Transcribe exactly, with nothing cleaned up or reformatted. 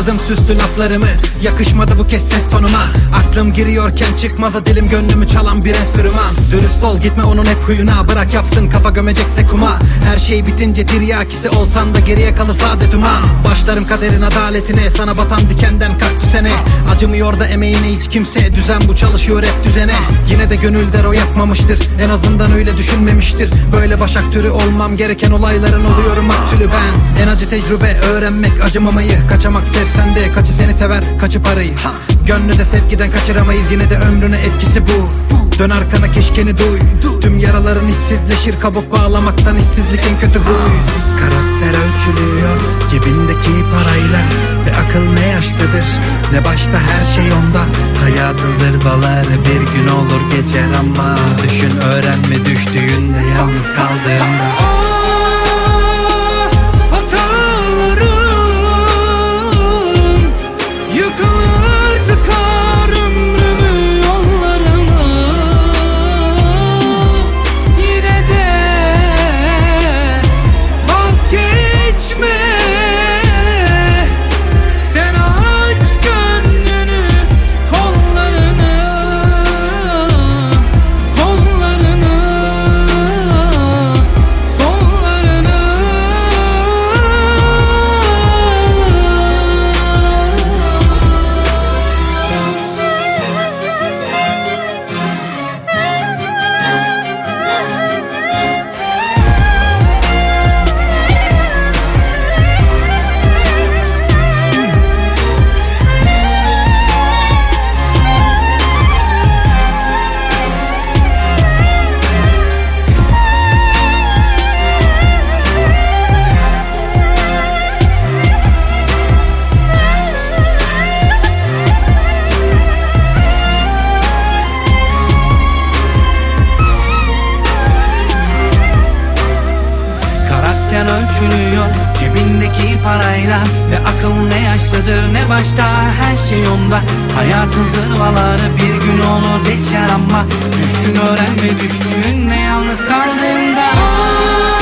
Sakladım süslü laflarımı, yakışmadı bu kez ses tonuma. Aklım giriyorken çıkmaza dilim gönlümü çalan bir enstrüman. Dürüst ol, gitme onun hep huyuna, bırak yapsın kafa gömecekse kuma. Her şey bitince tiryakisi olsan da geriye kalır sade duman. Başlarım kaderin adaletine, sana batan dikenden kaktüsene. Acımıyor da emeğine hiç kimse, düzen bu çalışıyor hep düzene. Yine de gönül der o yapmamıştır, en azından öyle düşünmemiştir. Böyle başak türü olmam gereken olayların oluyorum maktulü ben. En acı tecrübe öğrenmek, acımamayı. Kaçamak sevsen de kaçı seni sever, kaçı parayı. Gönlü de sevgiden kaçıramayız, yine de ömrüne etkisi bu. Dön arkana, keşkeni duy. Tüm yaraların işsizleşir, kabuk bağlamaktan işsizlik en kötü huy. Karakter ölçülüyor cebindeki parayla, ve akıl ne yaştadır ne başta, her şey onda. Hayatın zırvaları bir gün olur geçer, ama düşün öğrenme düştüğünde, yalnız kaldığında. Yıkılır tıkar ömrümü yollarına, yine de vazgeçme. Sen aç gönlünü, kollarını, kollarını, kollarını. Ölçülüyor cebindeki parayla, ve akıl ne yaşlıdır ne başta, her şey onda. Hayatın zırvaları bir gün olur geçer, ama düşün öğrenme düştüğünde, yalnız kaldığında.